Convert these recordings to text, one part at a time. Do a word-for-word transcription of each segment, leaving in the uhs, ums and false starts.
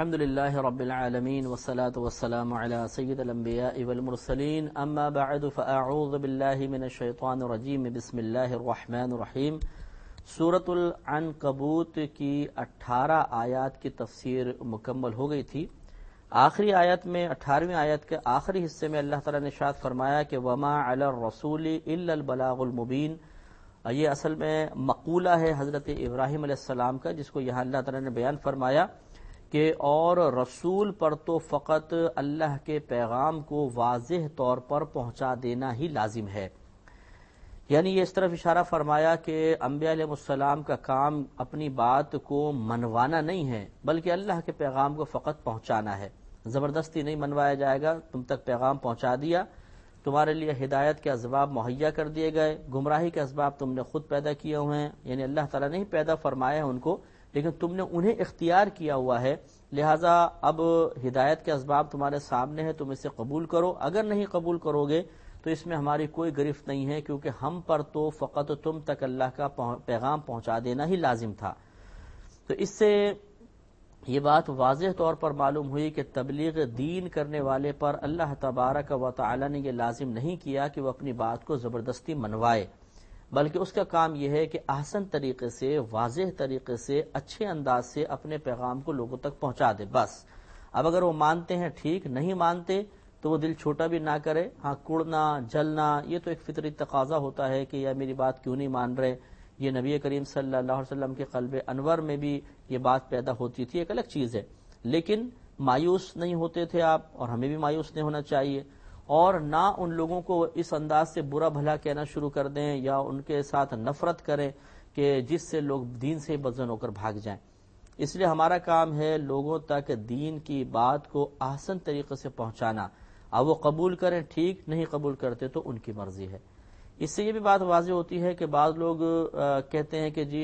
الحمد لله رب العالمين والصلاة والسلام على سيد الأنبياء والمرسلين أما بعد فأعوذ بالله من الشيطان الرجيم بسم الله الرحمن الرحيم سورة العنکبوت کی اٹھارہ آیات کی تفسیر مکمل ہو گئی تھی۔ آخری آیت میں اٹھارہویں آیت کے آخری حصے میں اللہ تعالیٰ نے ارشاد فرمایا کہ وما علی الرسول الا البلاغ المبین۔ یہ اصل میں مقولہ ہے حضرت ابراہیم علیہ السلام کا، جس کو یہاں اللہ تعالیٰ نے بیان فرمایا کہ اور رسول پر تو فقط اللہ کے پیغام کو واضح طور پر پہنچا دینا ہی لازم ہے۔ یعنی یہ اس طرف اشارہ فرمایا کہ انبیاء علیہ السلام کا کام اپنی بات کو منوانا نہیں ہے، بلکہ اللہ کے پیغام کو فقط پہنچانا ہے۔ زبردستی نہیں منوایا جائے گا، تم تک پیغام پہنچا دیا، تمہارے لیے ہدایت کے اسباب مہیا کر دیے گئے، گمراہی کے اسباب تم نے خود پیدا کیے ہوئے ہیں، یعنی اللہ تعالیٰ نے ہی پیدا فرمایا ہے ان کو، لیکن تم نے انہیں اختیار کیا ہوا ہے، لہٰذا اب ہدایت کے اسباب تمہارے سامنے ہیں، تم اسے قبول کرو۔ اگر نہیں قبول کرو گے تو اس میں ہماری کوئی گرفت نہیں ہے، کیونکہ ہم پر تو فقط تم تک اللہ کا پیغام پہنچا دینا ہی لازم تھا۔ تو اس سے یہ بات واضح طور پر معلوم ہوئی کہ تبلیغ دین کرنے والے پر اللہ تبارک و تعالی نے یہ لازم نہیں کیا کہ وہ اپنی بات کو زبردستی منوائے، بلکہ اس کا کام یہ ہے کہ احسن طریقے سے، واضح طریقے سے، اچھے انداز سے اپنے پیغام کو لوگوں تک پہنچا دے بس۔ اب اگر وہ مانتے ہیں ٹھیک، نہیں مانتے تو وہ دل چھوٹا بھی نہ کرے، ہاں کڑنا جلنا یہ تو ایک فطری تقاضا ہوتا ہے کہ یا میری بات کیوں نہیں مان رہے۔ یہ نبی کریم صلی اللہ علیہ وسلم کے قلب انور میں بھی یہ بات پیدا ہوتی تھی، ایک الگ چیز ہے، لیکن مایوس نہیں ہوتے تھے آپ، اور ہمیں بھی مایوس نہیں ہونا چاہیے، اور نہ ان لوگوں کو اس انداز سے برا بھلا کہنا شروع کر دیں یا ان کے ساتھ نفرت کریں کہ جس سے لوگ دین سے بدظن ہو کر بھاگ جائیں۔ اس لیے ہمارا کام ہے لوگوں تک دین کی بات کو احسن طریقے سے پہنچانا، اب وہ قبول کریں ٹھیک، نہیں قبول کرتے تو ان کی مرضی ہے۔ اس سے یہ بھی بات واضح ہوتی ہے کہ بعض لوگ کہتے ہیں کہ جی،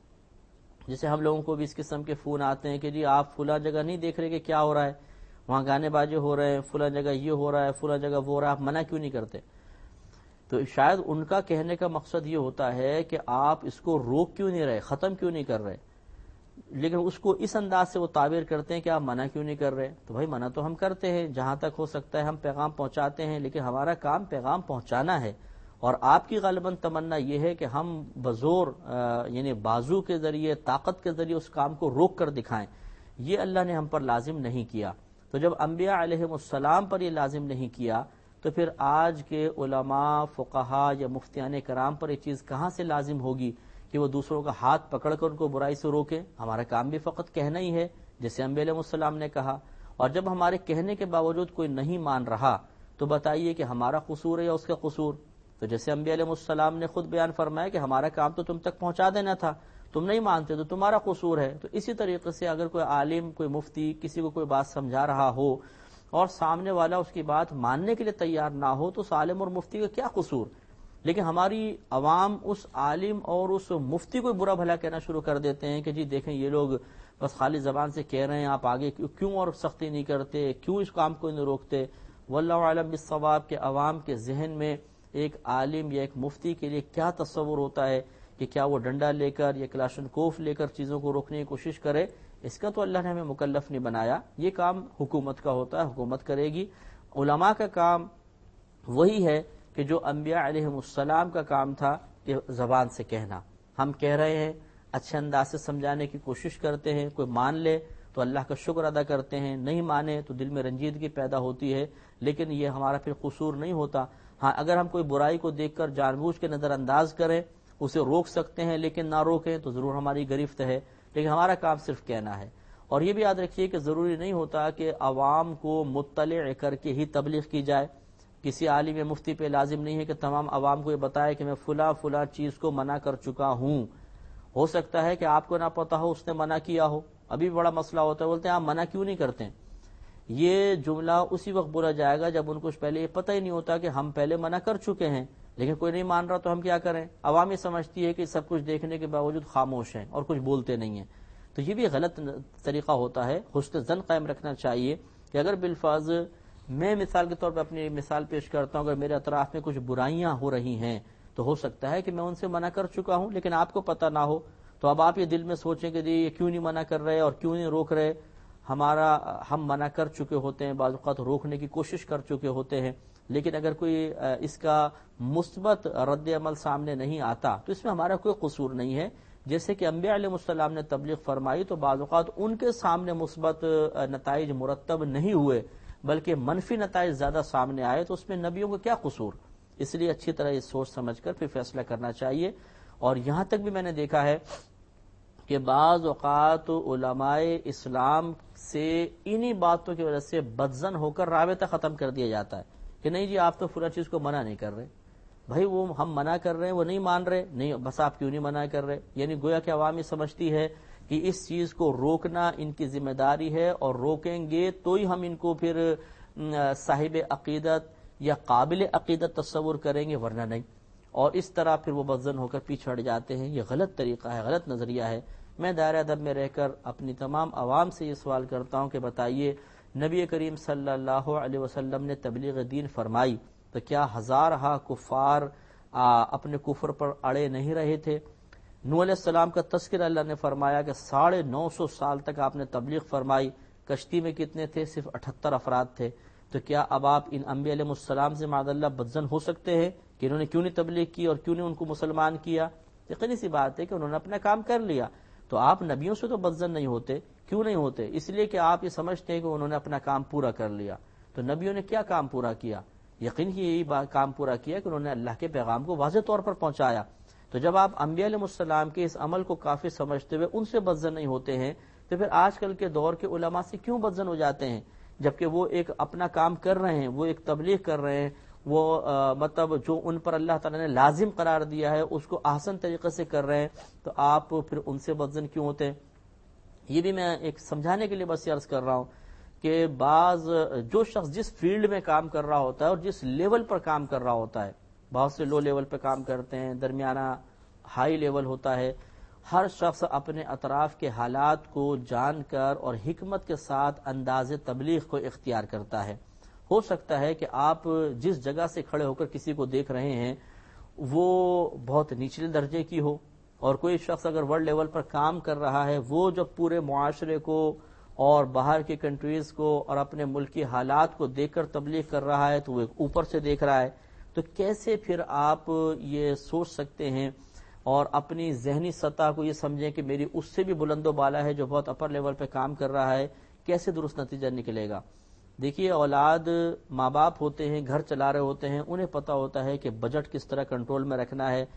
جیسے ہم لوگوں کو بھی اس قسم کے فون آتے ہیں کہ جی آپ فلاں جگہ نہیں دیکھ رہے کہ کیا ہو رہا ہے، وہاں گانے بازے ہو رہے ہیں، فلاں جگہ یہ ہو رہا ہے، فلاں جگہ وہ ہو رہا ہے، آپ منع کیوں نہیں کرتے؟ تو شاید ان کا کہنے کا مقصد یہ ہوتا ہے کہ آپ اس کو روک کیوں نہیں رہے، ختم کیوں نہیں کر رہے، لیکن اس کو اس انداز سے وہ تعبیر کرتے ہیں کہ آپ منع کیوں نہیں کر رہے۔ تو بھائی منع تو ہم کرتے ہیں، جہاں تک ہو سکتا ہے ہم پیغام پہنچاتے ہیں، لیکن ہمارا کام پیغام پہنچانا ہے، اور آپ کی غالباً تمنا یہ ہے کہ ہم بزور یعنی بازو کے ذریعے، طاقت کے ذریعے اس کام کو روک کر دکھائیں، یہ اللہ نے ہم پر لازم نہیں کیا۔ تو جب انبیاء علیہ السلام پر یہ لازم نہیں کیا تو پھر آج کے علماء، فقہا یا مفتیان کرام پر یہ چیز کہاں سے لازم ہوگی کہ وہ دوسروں کا ہاتھ پکڑ کر ان کو برائی سے روکیں؟ ہمارا کام بھی فقط کہنا ہی ہے، جیسے انبیاء علیہ السلام نے کہا، اور جب ہمارے کہنے کے باوجود کوئی نہیں مان رہا تو بتائیے کہ ہمارا قصور ہے یا اس کا قصور؟ تو جیسے انبیاء علیہ السلام نے خود بیان فرمایا کہ ہمارا کام تو تم تک پہنچا دینا تھا، تم نہیں مانتے تو تمہارا قصور ہے۔ تو اسی طریقے سے اگر کوئی عالم، کوئی مفتی کسی کو کوئی بات سمجھا رہا ہو اور سامنے والا اس کی بات ماننے کے لیے تیار نہ ہو تو اس عالم اور مفتی کا کیا قصور؟ لیکن ہماری عوام اس عالم اور اس مفتی کو برا بھلا کہنا شروع کر دیتے ہیں کہ جی دیکھیں یہ لوگ بس خالی زبان سے کہہ رہے ہیں، آپ آگے کیوں اور سختی نہیں کرتے، کیوں اس کام کو نہیں روکتے؟ واللہ اعلم بالصواب کہ عوام کے ذہن میں ایک عالم یا ایک مفتی کے لیے کیا تصور ہوتا ہے کہ کیا وہ ڈنڈا لے کر یا کلاشن کوف لے کر چیزوں کو روکنے کی کوشش کرے؟ اس کا تو اللہ نے ہمیں مکلف نہیں بنایا، یہ کام حکومت کا ہوتا ہے، حکومت کرے گی۔ علماء کا کام وہی ہے کہ جو انبیاء علیہ السلام کا کام تھا کہ زبان سے کہنا، ہم کہہ رہے ہیں، اچھے انداز سے سمجھانے کی کوشش کرتے ہیں، کوئی مان لے تو اللہ کا شکر ادا کرتے ہیں، نہیں مانے تو دل میں رنجیدگی پیدا ہوتی ہے، لیکن یہ ہمارا پھر قصور نہیں ہوتا۔ ہاں اگر ہم کوئی برائی کو دیکھ کر جان بوجھ کے نظر انداز کریں، اسے روک سکتے ہیں، لیکن نہ روکیں تو ضرور ہماری گرفت ہے، لیکن ہمارا کام صرف کہنا ہے۔ اور یہ بھی یاد رکھیے کہ ضروری نہیں ہوتا کہ عوام کو مطلع کر کے ہی تبلیغ کی جائے، کسی عالم یا مفتی پہ لازم نہیں ہے کہ تمام عوام کو یہ بتائے کہ میں فلاں فلاں چیز کو منع کر چکا ہوں۔ ہو سکتا ہے کہ آپ کو نہ پتا ہو اس نے منع کیا ہو، ابھی بڑا مسئلہ ہوتا ہے، بولتے ہیں آپ منع کیوں نہیں کرتے ہیں؟ یہ جملہ اسی وقت بولا جائے گا جب ان کو پہلے یہ پتہ ہی نہیں ہوتا کہ ہم پہلے منع کر چکے ہیں، لیکن کوئی نہیں مان رہا تو ہم کیا کریں؟ عوام یہ سمجھتی ہے کہ سب کچھ دیکھنے کے باوجود خاموش ہیں اور کچھ بولتے نہیں ہیں، تو یہ بھی غلط طریقہ ہوتا ہے۔ حسن ظن قائم رکھنا چاہیے کہ اگر بالفاظ میں مثال کے طور پہ اپنی مثال پیش کرتا ہوں، اگر میرے اطراف میں کچھ برائیاں ہو رہی ہیں تو ہو سکتا ہے کہ میں ان سے منع کر چکا ہوں لیکن آپ کو پتہ نہ ہو، تو اب آپ یہ دل میں سوچیں کہ یہ کیوں نہیں منع کر رہے اور کیوں نہیں روک رہے۔ ہمارا ہم منع کر چکے ہوتے ہیں، بعض اوقات روکنے کی کوشش کر چکے ہوتے ہیں، لیکن اگر کوئی اس کا مثبت رد عمل سامنے نہیں آتا تو اس میں ہمارا کوئی قصور نہیں ہے۔ جیسے کہ انبیاء علیہ السلام نے تبلیغ فرمائی تو بعض اوقات ان کے سامنے مثبت نتائج مرتب نہیں ہوئے بلکہ منفی نتائج زیادہ سامنے آئے، تو اس میں نبیوں کو کیا قصور؟ اس لیے اچھی طرح یہ سوچ سمجھ کر پھر فیصلہ کرنا چاہیے۔ اور یہاں تک بھی میں نے دیکھا ہے کہ بعض اوقات علماء اسلام سے انہی باتوں کی وجہ سے بدظن ہو کر رابطہ ختم کر دیا جاتا ہے کہ نہیں جی آپ تو فلاں چیز کو منع نہیں کر رہے، بھائی وہ ہم منع کر رہے ہیں وہ نہیں مان رہے، نہیں بس آپ کیوں نہیں منع کر رہے؟ یعنی گویا کہ عوام یہ سمجھتی ہے کہ اس چیز کو روکنا ان کی ذمہ داری ہے، اور روکیں گے تو ہی ہم ان کو پھر صاحب عقیدت یا قابل عقیدت تصور کریں گے، ورنہ نہیں۔ اور اس طرح پھر وہ بدظن ہو کر پیچھے ہٹ جاتے ہیں۔ یہ غلط طریقہ ہے، غلط نظریہ ہے۔ میں دائرہ ادب میں رہ کر اپنی تمام عوام سے یہ سوال کرتا ہوں کہ بتائیے، نبی کریم صلی اللہ علیہ وسلم نے تبلیغ دین فرمائی تو کیا ہزارہا کفار اپنے کفر پر اڑے نہیں رہے تھے؟ نوح علیہ السلام کا تذکرہ اللہ نے فرمایا کہ ساڑھے نو سو سال تک آپ نے تبلیغ فرمائی، کشتی میں کتنے تھے؟ صرف اٹھہتر افراد تھے۔ تو کیا اب آپ ان انبیاء علیہ السلام سے معاذ اللہ بدظن ہو سکتے ہیں کہ انہوں نے کیوں نہیں تبلیغ کی اور کیوں نہیں ان کو مسلمان کیا؟ یقینی سی بات ہے کہ انہوں نے اپنا کام کر لیا، تو آپ نبیوں سے تو بدظن نہیں ہوتے۔ کیوں نہیں ہوتے؟ اس لیے کہ آپ یہ سمجھتے ہیں کہ انہوں نے اپنا کام پورا کر لیا۔ تو نبیوں نے کیا کام پورا کیا؟ یقین ہی یہی کام پورا کیا کہ انہوں نے اللہ کے پیغام کو واضح طور پر پہنچایا۔ تو جب آپ انبیاء علیہ السلام کے اس عمل کو کافی سمجھتے ہوئے ان سے بدظن نہیں ہوتے ہیں تو پھر آج کل کے دور کے علماء سے کیوں بدظن ہو جاتے ہیں؟ جبکہ وہ ایک اپنا کام کر رہے ہیں، وہ ایک تبلیغ کر رہے ہیں، وہ مطلب جو ان پر اللہ تعالیٰ نے لازم قرار دیا ہے اس کو احسن طریقے سے کر رہے ہیں، تو آپ پھر ان سے بدظن کیوں ہوتے ہیں؟ یہ بھی میں ایک سمجھانے کے لیے بس یہ عرض کر رہا ہوں کہ بعض جو شخص جس فیلڈ میں کام کر رہا ہوتا ہے اور جس لیول پر کام کر رہا ہوتا ہے، بہت سے لو لیول پہ کام کرتے ہیں، درمیانہ ہائی لیول ہوتا ہے، ہر شخص اپنے اطراف کے حالات کو جان کر اور حکمت کے ساتھ انداز تبلیغ کو اختیار کرتا ہے۔ ہو سکتا ہے کہ آپ جس جگہ سے کھڑے ہو کر کسی کو دیکھ رہے ہیں وہ بہت نچلے درجے کی ہو، اور کوئی شخص اگر ورلڈ لیول پر کام کر رہا ہے، وہ جب پورے معاشرے کو اور باہر کی کنٹریز کو اور اپنے ملک کی حالات کو دیکھ کر تبلیغ کر رہا ہے تو وہ ایک اوپر سے دیکھ رہا ہے، تو کیسے پھر آپ یہ سوچ سکتے ہیں اور اپنی ذہنی سطح کو یہ سمجھیں کہ میری اس سے بھی بلند و بالا ہے جو بہت اپر لیول پہ کام کر رہا ہے؟ کیسے درست نتیجہ نکلے گا؟ دیکھیے، اولاد ماں باپ ہوتے ہیں، گھر چلا رہے ہوتے ہیں، انہیں پتہ ہوتا ہے کہ بجٹ کس طرح کنٹرول میں رکھنا ہے،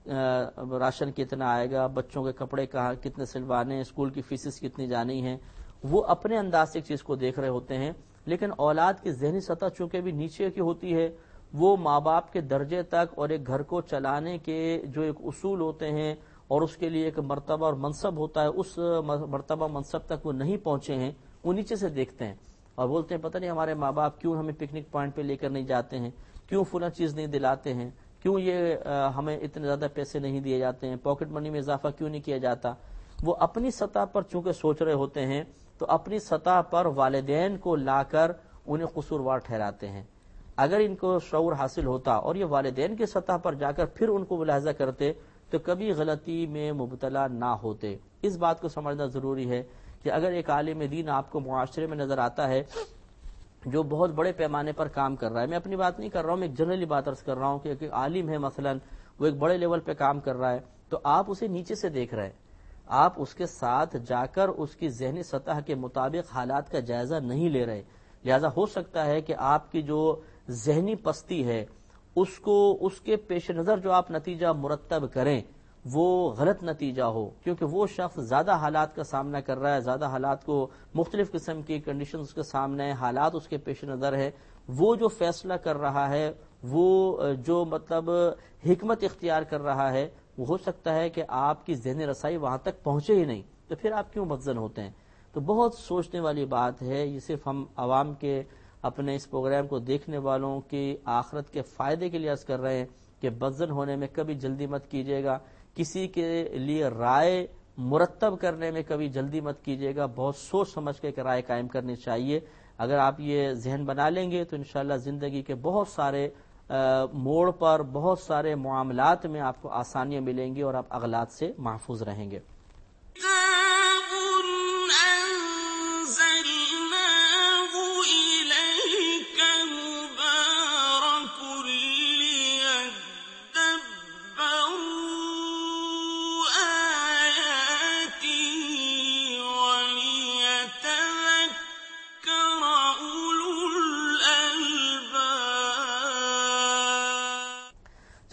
راشن کتنا آئے گا، بچوں کے کپڑے کہاں کتنے سلوانے، اسکول کی فیسز کتنی جانی ہیں، وہ اپنے انداز سے ایک چیز کو دیکھ رہے ہوتے ہیں۔ لیکن اولاد کی ذہنی سطح چونکہ بھی نیچے کی ہوتی ہے، وہ ماں باپ کے درجے تک اور ایک گھر کو چلانے کے جو ایک اصول ہوتے ہیں اور اس کے لیے ایک مرتبہ اور منصب ہوتا ہے، اس مرتبہ منصب تک وہ نہیں پہنچے ہیں، وہ نیچے سے دیکھتے ہیں اور بولتے ہیں پتہ نہیں ہمارے ماں باپ کیوں ہمیں پکنک پوائنٹ پہ لے کر نہیں جاتے ہیں، کیوں فلاں چیز نہیں دلاتے ہیں، کیوں یہ ہمیں اتنے زیادہ پیسے نہیں دیے جاتے ہیں، پاکٹ منی میں اضافہ کیوں نہیں کیا جاتا۔ وہ اپنی سطح پر چونکہ سوچ رہے ہوتے ہیں تو اپنی سطح پر والدین کو لا کر انہیں قصوروار ٹھہراتے ہیں۔ اگر ان کو شعور حاصل ہوتا اور یہ والدین کی سطح پر جا کر پھر ان کو ملاحظہ کرتے تو کبھی غلطی میں مبتلا نہ ہوتے۔ اس بات کو سمجھنا ضروری ہے کہ اگر ایک عالم دین آپ کو معاشرے میں نظر آتا ہے جو بہت بڑے پیمانے پر کام کر رہا ہے، میں اپنی بات نہیں کر رہا ہوں، میں ایک جنرلی بات عرض کر رہا ہوں کہ ایک عالم ہے مثلا، وہ ایک بڑے لیول پہ کام کر رہا ہے، تو آپ اسے نیچے سے دیکھ رہے ہیں، آپ اس کے ساتھ جا کر اس کی ذہنی سطح کے مطابق حالات کا جائزہ نہیں لے رہے، لہذا ہو سکتا ہے کہ آپ کی جو ذہنی پستی ہے اس کو اس کے پیش نظر جو آپ نتیجہ مرتب کریں وہ غلط نتیجہ ہو، کیونکہ وہ شخص زیادہ حالات کا سامنا کر رہا ہے، زیادہ حالات کو مختلف قسم کی کنڈیشنز کے سامنے ہیں، حالات اس کے پیش نظر ہے، وہ جو فیصلہ کر رہا ہے، وہ جو مطلب حکمت اختیار کر رہا ہے، وہ ہو سکتا ہے کہ آپ کی ذہنی رسائی وہاں تک پہنچے ہی نہیں، تو پھر آپ کیوں بدظن ہوتے ہیں؟ تو بہت سوچنے والی بات ہے، یہ صرف ہم عوام کے اپنے اس پروگرام کو دیکھنے والوں کی آخرت کے فائدے کے لیے عرض کر رہے ہیں کہ بدظن ہونے میں کبھی جلدی مت کیجیے گا، کسی کے لیے رائے مرتب کرنے میں کبھی جلدی مت کیجیے گا، بہت سوچ سمجھ کے رائے قائم کرنی چاہیے۔ اگر آپ یہ ذہن بنا لیں گے تو انشاءاللہ زندگی کے بہت سارے موڑ پر، بہت سارے معاملات میں آپ کو آسانیاں ملیں گی اور آپ اغلاط سے محفوظ رہیں گے۔ كتاب أنزل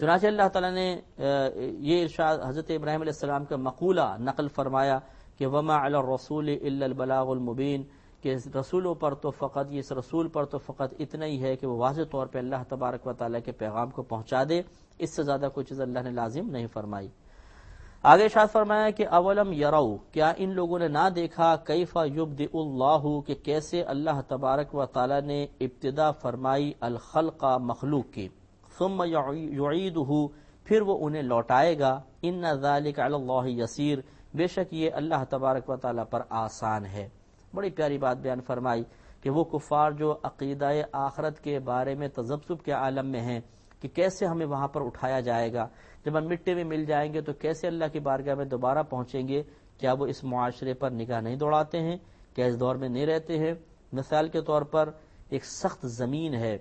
چنانچہ اللہ تعالیٰ نے یہ ارشاد حضرت ابراہیم علیہ السلام کا مقولہ نقل فرمایا کہ وما علی الرسول الا البلاغ المبین، کہ رسولوں پر تو فقط، یہ اس رسول پر تو فقط اتنا ہی ہے کہ وہ واضح طور پہ اللہ تبارک و تعالیٰ کے پیغام کو پہنچا دے، اس سے زیادہ کوئی چیز اللہ نے لازم نہیں فرمائی۔ آگے ارشاد فرمایا کہ اولم یرو، کیا ان لوگوں نے نہ دیکھا، کیف یبدئ اللہ، کہ کیسے اللہ تبارک و تعالیٰ نے ابتدا فرمائی الخلق، مخلوق کی، ثم یعیدہ، پھر وہ انہیں لوٹائے گا، ان ذلک علی اللہ یسیر، بے شک یہ اللہ تبارک و تعالیٰ پر آسان ہے۔ بڑی پیاری بات بیان فرمائی کہ وہ کفار جو عقیدہ آخرت کے بارے میں تذبذب کے عالم میں ہیں کہ کیسے ہمیں وہاں پر اٹھایا جائے گا، جب ہم مٹی میں مل جائیں گے تو کیسے اللہ کی بارگاہ میں دوبارہ پہنچیں گے، کیا وہ اس معاشرے پر نگاہ نہیں دوڑاتے ہیں، کیا اس دور میں نہیں رہتے ہیں؟ مثال کے طور پر ایک سخت زمین ہے،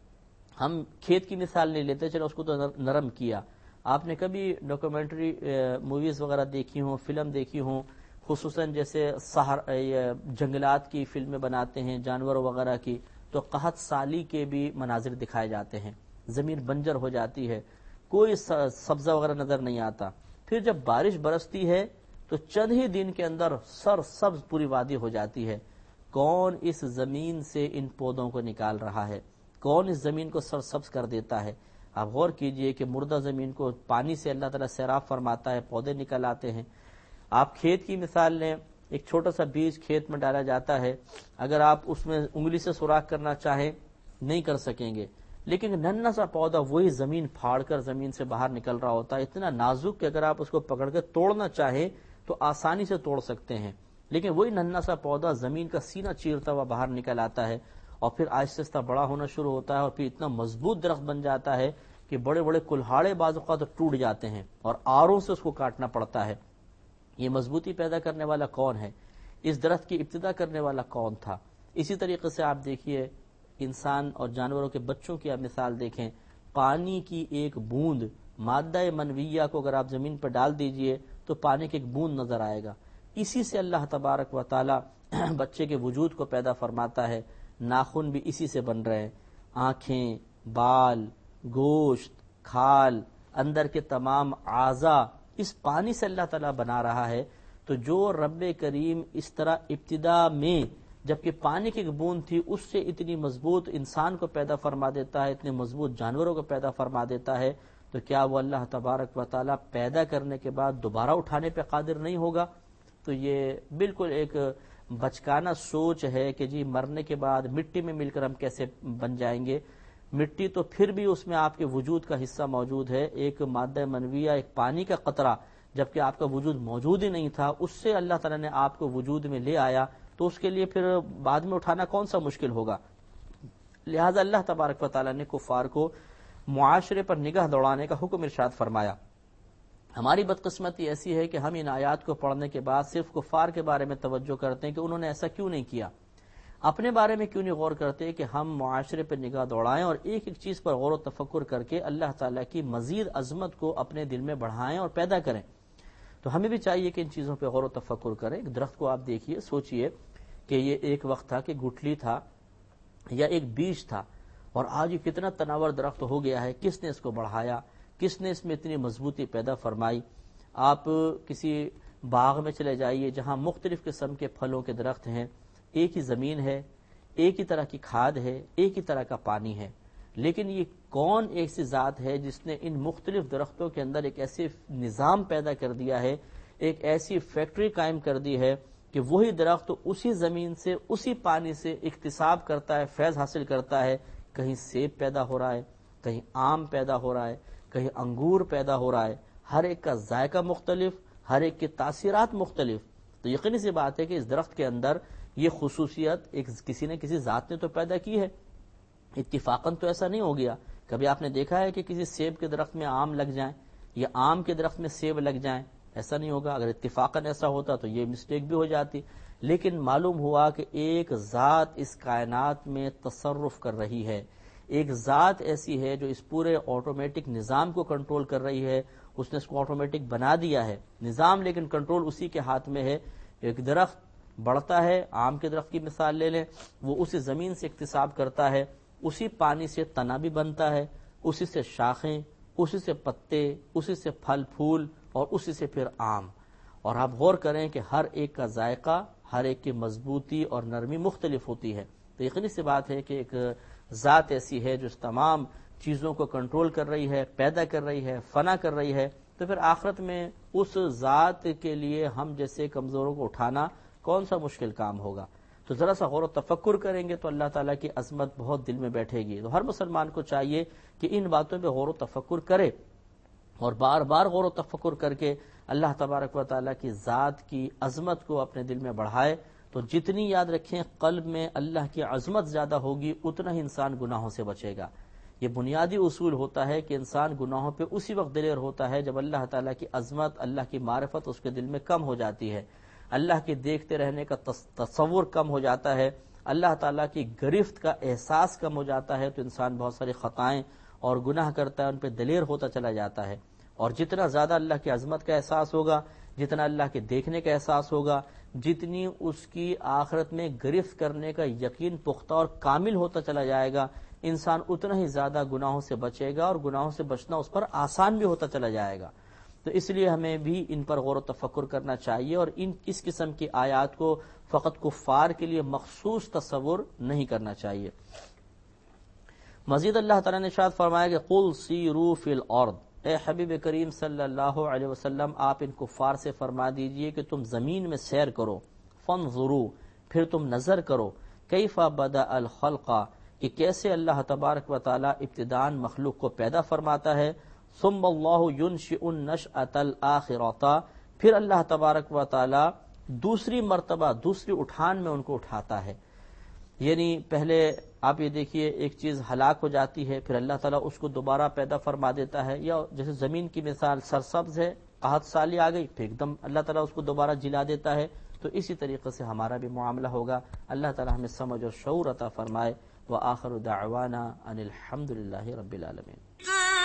ہم کھیت کی مثال نہیں لیتے، چلو اس کو تو نرم کیا۔ آپ نے کبھی ڈاکومنٹری موویز وغیرہ دیکھی ہوں، فلم دیکھی ہوں، خصوصاً جیسے سہر جنگلات کی فلمیں بناتے ہیں جانوروں وغیرہ کی، تو قحط سالی کے بھی مناظر دکھائے جاتے ہیں، زمین بنجر ہو جاتی ہے، کوئی سبزہ وغیرہ نظر نہیں آتا، پھر جب بارش برستی ہے تو چند ہی دن کے اندر سر سبز پوری وادی ہو جاتی ہے۔ کون اس زمین سے ان پودوں کو نکال رہا ہے؟ کون اس زمین کو سر سبز کر دیتا ہے؟ آپ غور کیجئے کہ مردہ زمین کو پانی سے اللہ تعالیٰ سیراب فرماتا ہے، پودے نکل آتے ہیں۔ آپ کھیت کی مثال لیں، ایک چھوٹا سا بیج کھیت میں ڈالا جاتا ہے، اگر آپ اس میں انگلی سے سوراخ کرنا چاہیں نہیں کر سکیں گے، لیکن ننھا سا پودا وہی زمین پھاڑ کر زمین سے باہر نکل رہا ہوتا ہے، اتنا نازک کہ اگر آپ اس کو پکڑ کے توڑنا چاہیں تو آسانی سے توڑ سکتے ہیں، لیکن وہی ننھا سا پودا زمین کا سینہ چیرتا ہوا باہر نکل آتا ہے اور پھر آہستہ آہستہ بڑا ہونا شروع ہوتا ہے اور پھر اتنا مضبوط درخت بن جاتا ہے کہ بڑے بڑے کلہاڑے بعض اوقات ٹوٹ جاتے ہیں اور آروں سے اس کو کاٹنا پڑتا ہے۔ یہ مضبوطی پیدا کرنے والا کون ہے؟ اس درخت کی ابتدا کرنے والا کون تھا؟ اسی طریقے سے آپ دیکھیے انسان اور جانوروں کے بچوں کی آپ مثال دیکھیں، پانی کی ایک بوند، مادہ منویہ کو اگر آپ زمین پر ڈال دیجئے تو پانی کی ایک بوند نظر آئے گا، اسی سے اللہ تبارک و تعالی بچے کے وجود کو پیدا فرماتا ہے۔ ناخن بھی اسی سے بن رہے ہیں، آنکھیں، بال، گوشت، کھال، اندر کے تمام اعضاء اس پانی سے اللہ تعالیٰ بنا رہا ہے۔ تو جو رب کریم اس طرح ابتدا میں جبکہ پانی کی ایک بوند تھی اس سے اتنی مضبوط انسان کو پیدا فرما دیتا ہے، اتنے مضبوط جانوروں کو پیدا فرما دیتا ہے، تو کیا وہ اللہ تبارک و تعالیٰ پیدا کرنے کے بعد دوبارہ اٹھانے پہ قادر نہیں ہوگا؟ تو یہ بالکل ایک بچکانہ سوچ ہے کہ جی مرنے کے بعد مٹی میں مل کر ہم کیسے بن جائیں گے۔ مٹی تو پھر بھی اس میں آپ کے وجود کا حصہ موجود ہے، ایک مادہ منویہ، ایک پانی کا قطرہ، جبکہ آپ کا وجود موجود ہی نہیں تھا، اس سے اللہ تعالیٰ نے آپ کو وجود میں لے آیا، تو اس کے لیے پھر بعد میں اٹھانا کون سا مشکل ہوگا؟ لہذا اللہ تبارک و تعالیٰ نے کفار کو معاشرے پر نگاہ دوڑانے کا حکم ارشاد فرمایا۔ ہماری بدقسمتی ایسی ہے کہ ہم ان آیات کو پڑھنے کے بعد صرف کفار کے بارے میں توجہ کرتے ہیں کہ انہوں نے ایسا کیوں نہیں کیا، اپنے بارے میں کیوں نہیں غور کرتے کہ ہم معاشرے پر نگاہ دوڑائیں اور ایک ایک چیز پر غور و تفکر کر کے اللہ تعالیٰ کی مزید عظمت کو اپنے دل میں بڑھائیں اور پیدا کریں۔ تو ہمیں بھی چاہیے کہ ان چیزوں پہ غور و تفکر کریں۔ ایک درخت کو آپ دیکھیے، سوچئے کہ یہ ایک وقت تھا کہ گٹھلی تھا یا ایک بیج تھا، اور آج یہ کتنا تناور درخت ہو گیا ہے، کس نے اس کو بڑھایا، کس نے اس میں اتنی مضبوطی پیدا فرمائی؟ آپ کسی باغ میں چلے جائیے جہاں مختلف قسم کے پھلوں کے درخت ہیں، ایک ہی زمین ہے، ایک ہی طرح کی کھاد ہے، ایک ہی طرح کا پانی ہے، لیکن یہ کون ایسی ذات ہے جس نے ان مختلف درختوں کے اندر ایک ایسے نظام پیدا کر دیا ہے، ایک ایسی فیکٹری قائم کر دی ہے کہ وہی درخت اسی زمین سے، اسی پانی سے اکتساب کرتا ہے، فیض حاصل کرتا ہے، کہیں سیب پیدا ہو رہا ہے، کہیں آم پیدا ہو رہا ہے، کہیں انگور پیدا ہو رہا ہے، ہر ایک کا ذائقہ مختلف، ہر ایک کی تاثیرات مختلف۔ تو یقینی سی بات ہے کہ اس درخت کے اندر یہ خصوصیت ایک کسی نے کسی ذات نے تو پیدا کی ہے، اتفاقاً تو ایسا نہیں ہو گیا۔ کبھی آپ نے دیکھا ہے کہ کسی سیب کے درخت میں آم لگ جائیں یا آم کے درخت میں سیب لگ جائیں؟ ایسا نہیں ہوگا۔ اگر اتفاقاً ایسا ہوتا تو یہ مسٹیک بھی ہو جاتی، لیکن معلوم ہوا کہ ایک ذات اس کائنات میں تصرف کر رہی ہے، ایک ذات ایسی ہے جو اس پورے آٹومیٹک نظام کو کنٹرول کر رہی ہے، اس نے اس کو آٹومیٹک بنا دیا ہے نظام، لیکن کنٹرول اسی کے ہاتھ میں ہے۔ ایک درخت بڑھتا ہے، آم کے درخت کی مثال لے لیں، وہ اسی زمین سے اکتساب کرتا ہے، اسی پانی سے تنا بھی بنتا ہے، اسی سے شاخیں، اسی سے پتے، اسی سے پھل پھول اور اسی سے پھر آم. اور آپ غور کریں کہ ہر ایک کا ذائقہ، ہر ایک کی مضبوطی اور نرمی مختلف ہوتی ہے. تو یقینی سی بات ہے کہ ایک ذات ایسی ہے جو اس تمام چیزوں کو کنٹرول کر رہی ہے، پیدا کر رہی ہے، فنا کر رہی ہے. تو پھر آخرت میں اس ذات کے لیے ہم جیسے کمزوروں کو اٹھانا کون سا مشکل کام ہوگا. تو ذرا سا غور و تفکر کریں گے تو اللہ تعالیٰ کی عظمت بہت دل میں بیٹھے گی. تو ہر مسلمان کو چاہیے کہ ان باتوں پہ غور و تفکر کرے اور بار بار غور و تفکر کر کے اللہ تبارک و تعالیٰ کی ذات کی عظمت کو اپنے دل میں بڑھائے. تو جتنی یاد رکھیں قلب میں اللہ کی عظمت زیادہ ہوگی اتنا ہی انسان گناہوں سے بچے گا. یہ بنیادی اصول ہوتا ہے کہ انسان گناہوں پہ اسی وقت دلیر ہوتا ہے جب اللہ تعالیٰ کی عظمت، اللہ کی معرفت اس کے دل میں کم ہو جاتی ہے، اللہ کے دیکھتے رہنے کا تصور کم ہو جاتا ہے، اللہ تعالیٰ کی گرفت کا احساس کم ہو جاتا ہے. تو انسان بہت ساری خطائیں اور گناہ کرتا ہے، ان پہ دلیر ہوتا چلا جاتا ہے. اور جتنا زیادہ اللہ کی عظمت کا احساس ہوگا، جتنا اللہ کے دیکھنے کا احساس ہوگا، جتنی اس کی آخرت میں گرفت کرنے کا یقین پختہ اور کامل ہوتا چلا جائے گا، انسان اتنا ہی زیادہ گناہوں سے بچے گا اور گناہوں سے بچنا اس پر آسان بھی ہوتا چلا جائے گا. تو اس لیے ہمیں بھی ان پر غور و تفکر کرنا چاہیے اور ان اس قسم کی آیات کو فقط کفار کے لیے مخصوص تصور نہیں کرنا چاہیے. مزید اللہ تعالیٰ نے ارشاد فرمایا کہ قل سیروا فی الارض، اے حبیب کریم صلی اللہ علیہ وسلم آپ ان کفار سے فرما دیجئے کہ تم زمین میں سیر کرو. فانظروا، پھر تم نظر کرو، کیف بدأ الخلق، کہ کیسے اللہ تبارک و تعالی ابتداءً مخلوق کو پیدا فرماتا ہے. ثم اللہ ينشئ النشأة الآخرة، پھر اللہ تبارک و تعالی دوسری مرتبہ دوسری اٹھان میں ان کو اٹھاتا ہے. یعنی پہلے آپ یہ دیکھیے ایک چیز ہلاک ہو جاتی ہے، پھر اللہ تعالیٰ اس کو دوبارہ پیدا فرما دیتا ہے. یا جیسے زمین کی مثال سرسبز ہے، قحط سالی آ گئی، پھر ایک دم اللہ تعالیٰ اس کو دوبارہ جلا دیتا ہے. تو اسی طریقے سے ہمارا بھی معاملہ ہوگا. اللہ تعالیٰ ہمیں سمجھ اور شعور عطا فرمائے. وآخر دعوانا ان الحمد للہ رب العالمین.